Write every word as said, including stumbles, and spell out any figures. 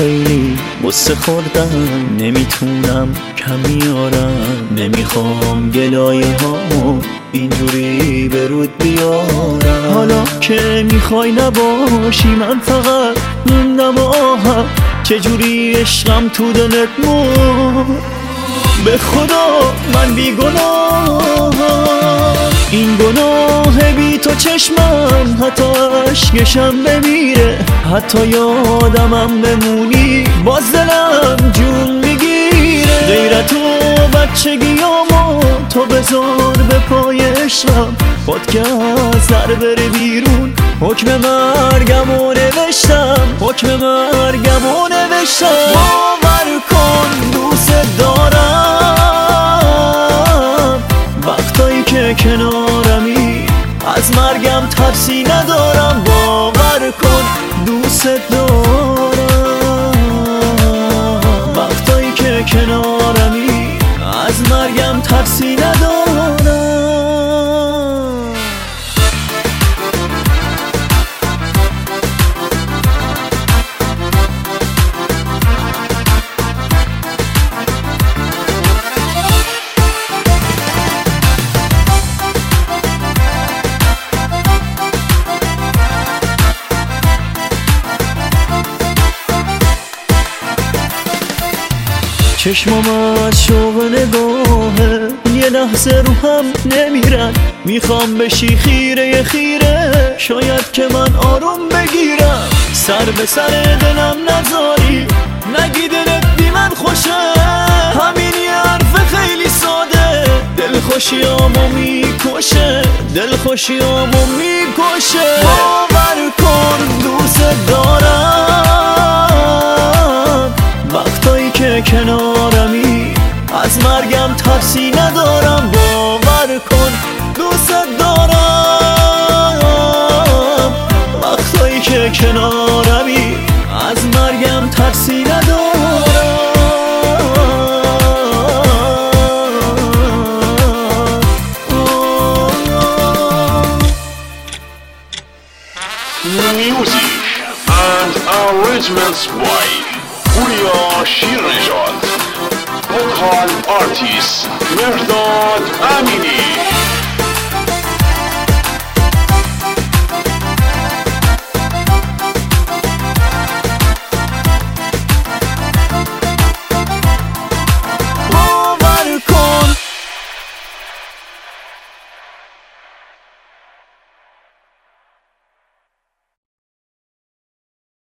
خیلی غصه خوردم، نمیتونم کمیارم، نمیخوام گلایه هامو اینجوری به رود بیارم. حالا که میخوای نباشی من فقط موندم آهم، چجوری عشقم تو دلت مرد. به خدا من بی گناهم، این گناه بی تو چشمم حتی عشقشم بمیره، حتی یادمم بمونی باز دلم جون میگیره. غیرت و بچگیامو تو بذار به پای عشقم، خود که از در بره بیرون حکم مرگمو نوشتم، حکم مرگمو نوشتم. باور کن دوست دارم، وقتایی که کنارمی از مرگم ترسی ندارم. باور کن دوست دارم، وقتایی که کنارمی از مرگم ترسی ندارم. چشمم از شوق نگاهه یه لحظه رو هم نمیرن، میخوام بشی خیره خیره، شاید که من آروم بگیرم. سر به سر دلم نذاری، نگی دلت بی من خوشه، همین یه حرف خیلی ساده دلخوشیامو میکشه، دلخوشیامو میکشه. باور کن دوست دارم، وقتایی که کنارمی از مرگم ترسی ندارم. باور کن دوست دارم، وقتایی که کنارمی از مرگم ترسی ندارم. Music and arrangements by Puriya Shirnejad. Local artist Mehrdad Amini.